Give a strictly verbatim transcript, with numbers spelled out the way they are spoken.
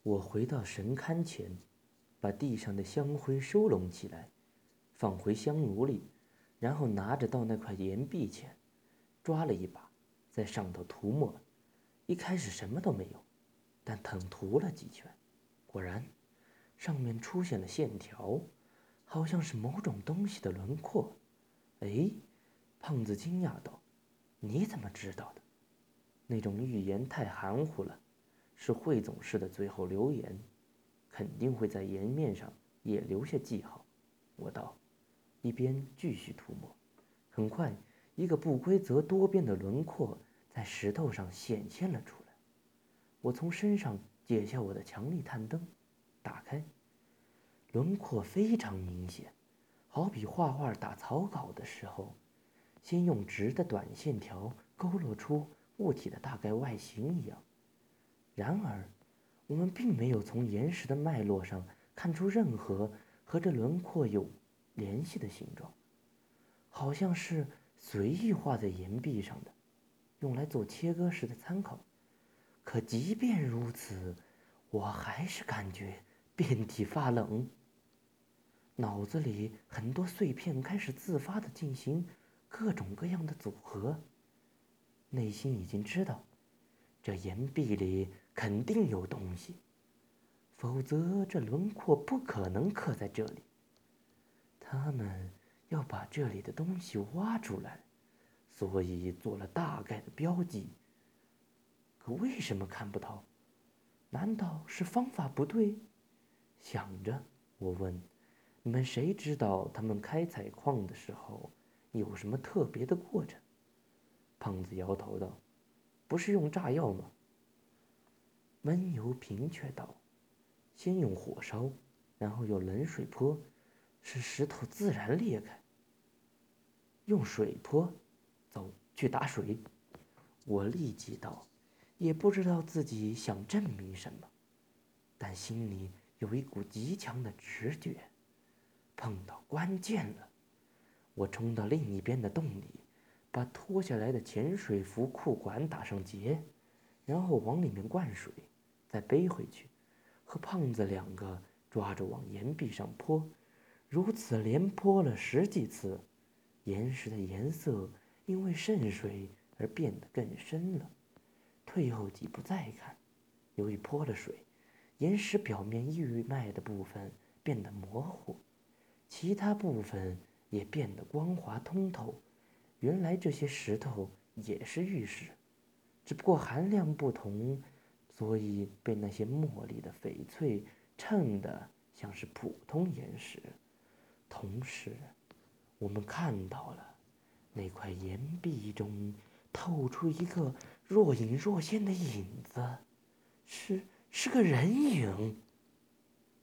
我回到神龛前，把地上的香灰收拢起来，放回香炉里，然后拿着到那块岩壁前，抓了一把，在上头涂抹。一开始什么都没有，但腾涂了几圈，果然，上面出现了线条，好像是某种东西的轮廓。哎，胖子惊讶道：“你怎么知道的？”那种预言太含糊了，是汇总式的最后留言，肯定会在岩面上也留下记号。我道，一边继续涂抹。很快，一个不规则多变的轮廓在石头上显现了出来。我从身上解下我的强力探灯，打开，轮廓非常明显，好比画画打草稿的时候，先用直的短线条勾勒出物体的大概外形一样。然而，我们并没有从岩石的脉络上看出任何和这轮廓有联系的形状，好像是随意画在岩壁上的，用来做切割时的参考。可即便如此，我还是感觉遍体发冷，脑子里很多碎片开始自发地进行各种各样的组合。内心已经知道，这岩壁里肯定有东西，否则这轮廓不可能刻在这里。他们要把这里的东西挖出来，所以做了大概的标记。可为什么看不到？难道是方法不对？想着，我问：“你们谁知道他们开采矿的时候有什么特别的过程？”胖子摇头道：“不是用炸药吗？”温油瓶却道：“先用火烧，然后用冷水泼，使石头自然裂开。”用水泼，走去打水。我立即道，也不知道自己想证明什么，但心里有一股极强的直觉，碰到关键了。我冲到另一边的洞里，把脱下来的潜水服裤管打上结，然后往里面灌水，再背回去，和胖子两个抓着往岩壁上泼，如此连泼了十几次。岩石的颜色因为渗水而变得更深了。退后几步再看，由于泼了水，岩石表面玉脉的部分变得模糊，其他部分也变得光滑通透。原来这些石头也是玉石，只不过含量不同，所以被那些墨里的翡翠衬得像是普通岩石。同时，我们看到了那块岩壁中透出一个若隐若现的影子，是是个人影。